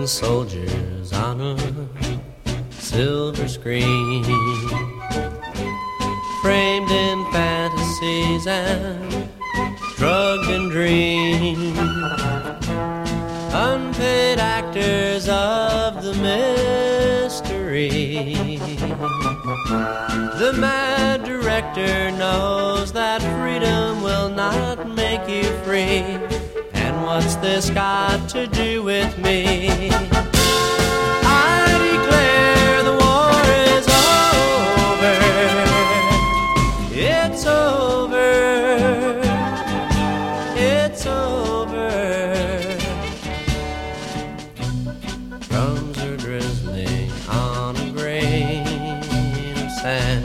soldiers on a silver screen, framed in fantasies and drugged in dreams, unpaid actors of the mystery. The mad director knows that freedom will not make you free. And what's this got to do with me? I declare the war is over. It's over. It's over. Drums are drizzling on a grain of sand,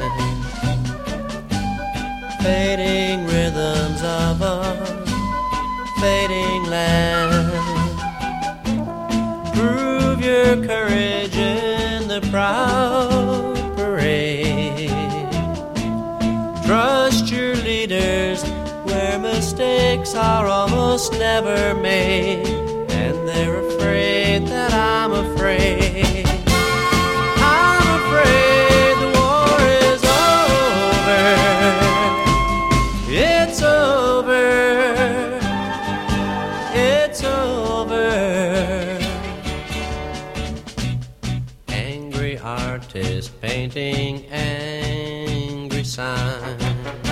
fading rhythms of a fading land. Prove your courage in the proud parade. Trust your leaders where mistakes are almost never made, and they're afraid that I'm afraid. I'm afraid the war is over. It's over. It's over. Angry artists painting angry signs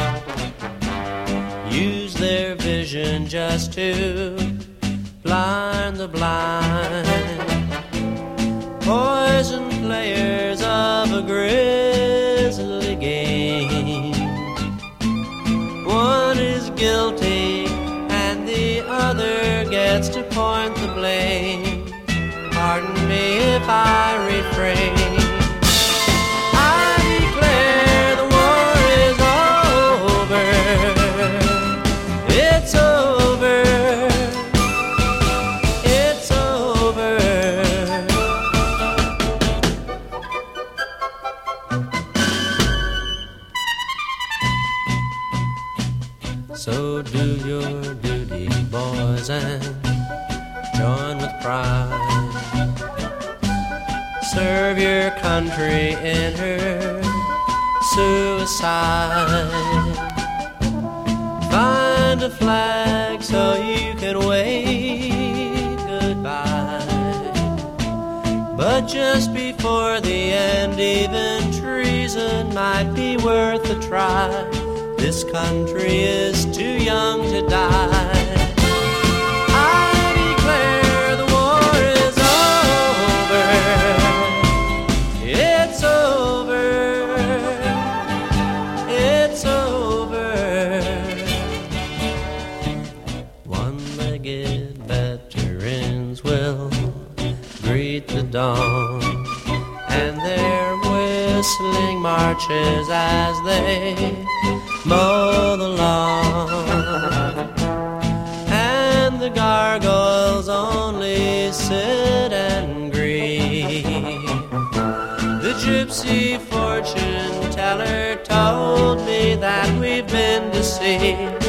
use their vision just to blind the blind. Poison players of a grisly game. One is guilty and the other gets to point the blame. Pardon me if I refrain. I declare the war is over. It's over. It's over. So do your duty, boys, and join with pride. Serve your country in her suicide. Find a flag so you can wave goodbye. But just before the end, even treason might be worth a try. This country is too young to die. I declare the war is over. It's over. It's over. One-legged veterans will greet the dawn, and their whistling marches as they mow the lawn, and the gargoyles only sit and grieve. The gypsy fortune teller told me that we've been deceived.